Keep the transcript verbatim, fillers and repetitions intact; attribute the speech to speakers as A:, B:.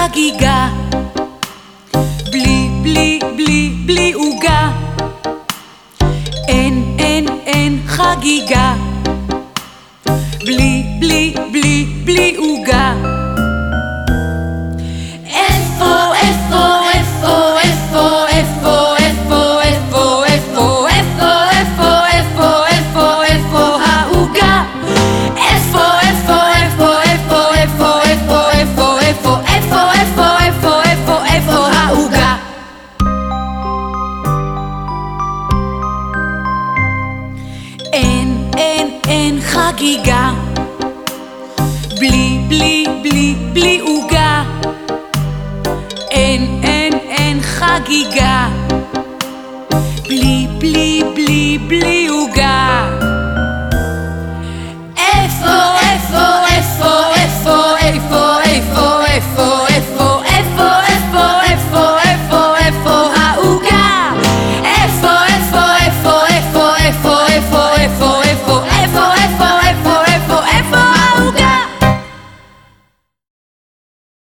A: חגיגה, בלי בלי בלי בלי עוגה. אין אין אין חגיגה, בלי בלי בלי בלי עוגה. איפה איפה איפה איפה איפה איפה איפה איפה איפה איפה איפה איפה איפה העוגה? איפה איפה איפה איפה איפה איפה איפה איפה איפה איפה איפה איפה איפה העוגה? אין אין אין חגיגה, בלי בלי בלי בלי עוגה. אין אין אין חגיגה, בלי בלי בלי בלי עוגה.